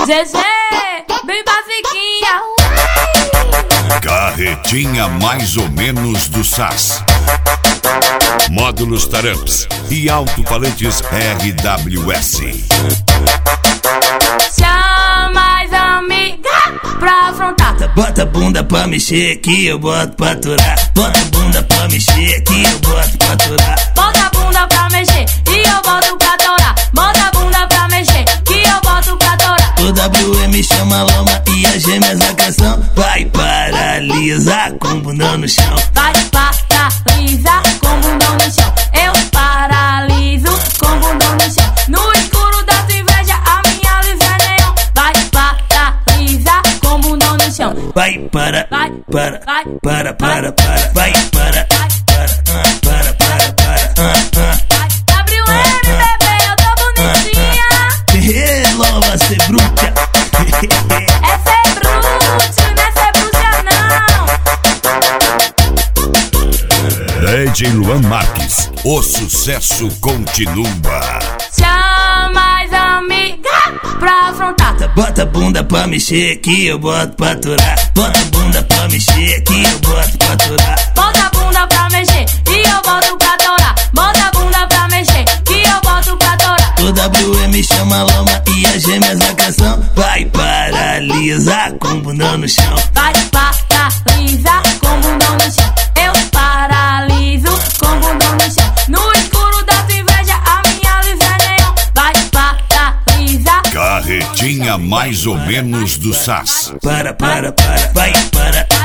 GG, bem basiquinha. Carretinha mais ou menos do SAS. Módulos Taramps e alto-falantes RWS. Chama as amigas pra afrontar. Bota a bunda pra mexer que eu boto pra aturar. Bota a bunda pra mexer que eu boto pra aturar. Bota a bunda pra mexer e eu boto pra torar. Bota a bunda pra mexer que eu boto pra torar. O WM chama a lama e as gêmeas da canção. Vai paralisar com bundão no chão. Vai paralisar com bundão no chão. Eu paraliso com bundão no chão. No escuro da tua inveja a minha luz é neon. Vai paralisar com bundão no chão. Vai para, Vai, para, vai, para, vai, vai para, WM, bebê, eu tô bonitinha. Louva ser bruta. Essa é brute, não é ser bruxa não. DJ Luan Marques, o sucesso continua. Chama as amigas pra afrontar. Bota a bunda pra mexer que eu boto pra aturar. Bota a bunda pra mexer que eu boto pra aturar. Bota a bunda pra mexer e eu boto pra torar. Bota a bunda pra mexer que eu boto pra torar. O WM chama a lama e as gêmeas da canção. Vai paralisar com bundão no chão. Vai paralisar com bundão no chão. Eu paraliso com bundão no chão. No escuro da tua inveja a minha luz é neon. Vai paralisar. Carretinha mais ou menos do SAS. Para, vai para.